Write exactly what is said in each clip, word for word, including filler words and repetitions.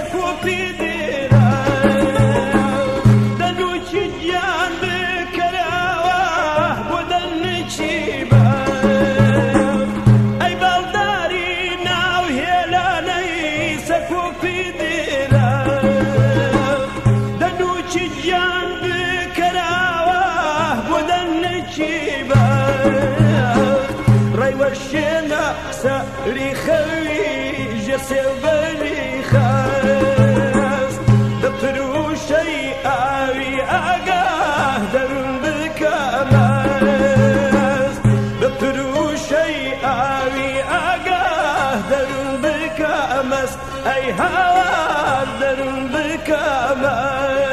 سكوبي ديرا دلوكي جان بكراوه بدن شيبا اي بالداري ناو هيلاني سكوبي ديرا دلوكي جان بكراوه بدن شيبا راي وشينا سري خوي جسبني خاص دبرو شيء آوي آقاه درن بكاماس دبرو شيء آوي آقاه درن بكاماس أي هوا درن بكاماس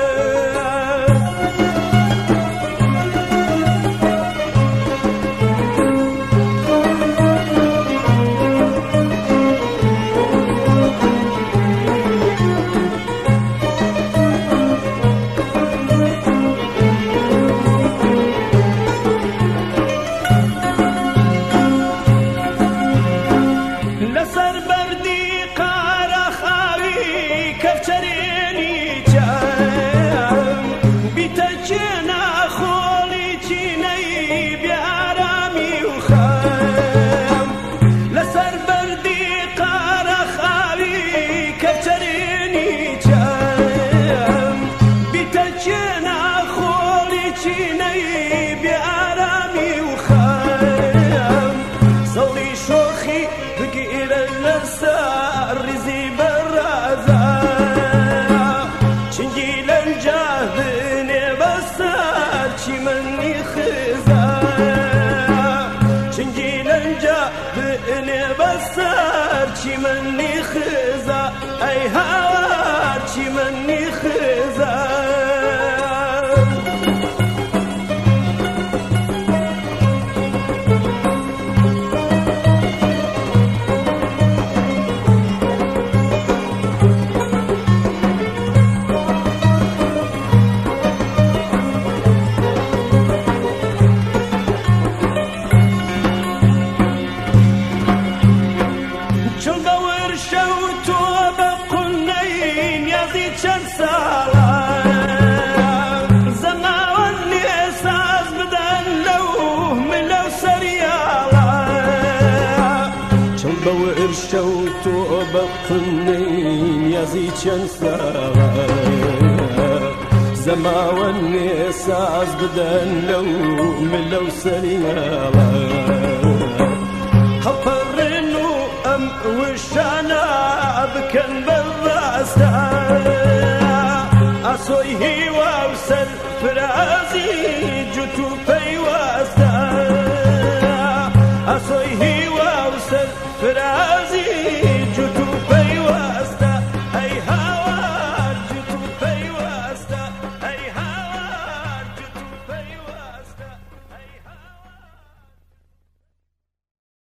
مني خزا أي هواتي مني خزا شوتو بقنين يزي شنسا زماوني ساز بدن لو من لو سريالا خبرنو ام وشانا بكن بالراسا اسويه ووسل فرازي جتو في واسا اسويه ووسل فرازي